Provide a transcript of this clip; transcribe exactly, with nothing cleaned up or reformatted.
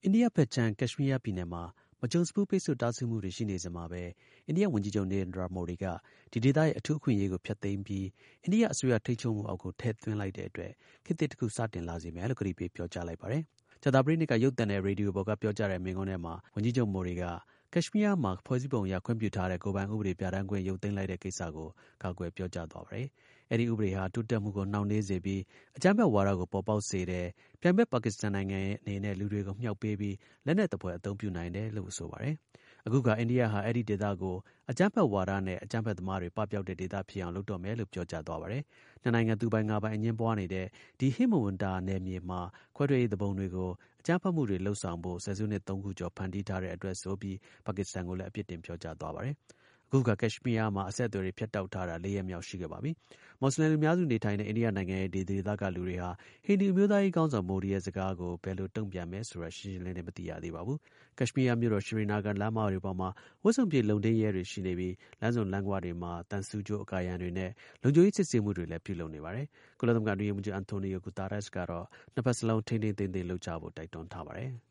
အိန္ဒိယဘက်ခြမ်း ကက်ရှ်မီးယားပြည်နယ်မှာ မကြုံစဖူး ပိတ်ဆို့တားဆီးမှုတွေ ရှိနေစဉ်မှာပဲ အိန္ဒိယဝန်ကြီးချုပ် နေရိန်ဒရာ မိုဒီက ဒီဒေသရဲ့ အထူးအခွင့်အရေးကို ဖျက်သိမ်းပြီး အိန္ဒိယအစိုးရ ထိန်းချုပ်မှုအောက်ကို ထည့်သွင်းလိုက်တဲ့အတွက် ခေတ်သစ်တစ်ခု စတင်လာစေမယ်လို့ ကတိပေး ပြောကြားလိုက်ပါတယ်။ ကြာသပတေးနေ့က ရုပ်သံနဲ့ ရေဒီယိုပေါ်က ပြောကြားတဲ့ မိန့်ခွန်းထဲမှာ ဝန်ကြီးချုပ် မိုဒီက ကက်ရှ်မီးယားမှာ ဖွဲ့စည်းပုံအရ ခွင့်ပြုထားတဲ့ ကိုယ်ပိုင်ဥပဒေ ပြဌာန်းခွင့် ရုပ်သိမ်းလိုက်တဲ့ကိစ္စကို ကာကွယ် ပြောကြားသွားပါတယ်။ အဲဒီ ဥပဒေဟာ တိုးတက်မှုကို နှောင့်နှေးစေပြီး အကြမ်းဖက်ဝါဒကို ပေါ်ပေါက်စေတယ်။ ပြိုင်ဘက် ပါကစ္စတန်နိုင်ငံအနေနဲ့ လူတွေကို မြှောက်ပေးပြီး လက်နက်သဖွယ် အသုံးပြုနိုင်တယ်လို့ ဆိုပါတယ်။ အခုအခါ အိန္ဒိယဟာ အဲဒီဒေသကို အကြမ်းဖက်ဝါဒနဲ့ အကြမ်းဖက်သမားတွေ ပပျောက်တဲ့ဒေသဖြစ်အောင် လုပ်တော့မယ်လို့ ပြောကြားသွားပါတယ်။ နှစ်နိုင်ငံ သူပိုင်ငါပိုင် အငြင်းပွားနေတဲ့ ဒီ ဟိမဝန္တာနယ်မြေမှာ ခွဲထွက်ရေး သူပုန်တွေကို အကြမ်းဖက်မှုတွေ လုပ်ဆောင်ဖို့ ဆယ်စုနှစ် သုံးခုကျော် ဖန်တီးထားတဲ့အတွက်ဆိုပြီး ပါကစ္စတန်ကိုလည်း အပြစ်တင် ပြောကြားသွားပါတယ်။ အခုအခါ ကက်ရှ်မီးယားမှာ အဆက်အသွယ်တွေ ဖြတ်တောက်ထားတာ လေးရက်မြောက် ရှိခဲ့ပါပြီ။ မွတ်ဆလင် လူများစုနေထိုင်တဲ့ အိန္ဒိယနိုင်ငံရဲ့ ဒီဒေသက လူတွေဟာ ဟိန္ဒူအမျိုးသားရေးခေါင်းဆောင် မိုဒီရဲ့ စကားကို ဘယ်လို တုံ့ပြန်မယ်ဆိုတာ ရှင်းရှင်းလင်းလင်း မသိရသေးပါဘူး။ ကက်ရှ်မီးယားမြို့တော် ရှရီနဂါ လမ်းမတွေပေါ်မှာ ဝတ်စုံပြည့် လုံထိန်းရဲတွေ ရှိနေပြီး လမ်းဆုံလမ်းခွတွေမှာ သံဆူးကြိုး အကာအရံတွေနဲ့ လုံခြုံရေး စစ်ဆေးမှုတွေလည်း ပြုလုပ်နေပါတယ်။ ကုလသမဂ္ဂ အတွင်းရေးမှူးချုပ် အန်တိုနီယို ဂူတားရပ်စ်ကတော့ နှစ်ဘက်စလုံး ထိန်းထိန်းသိမ်းသိမ်း လုပ်ကြဖို့ တိုက်တွန်းထားပါတယ်။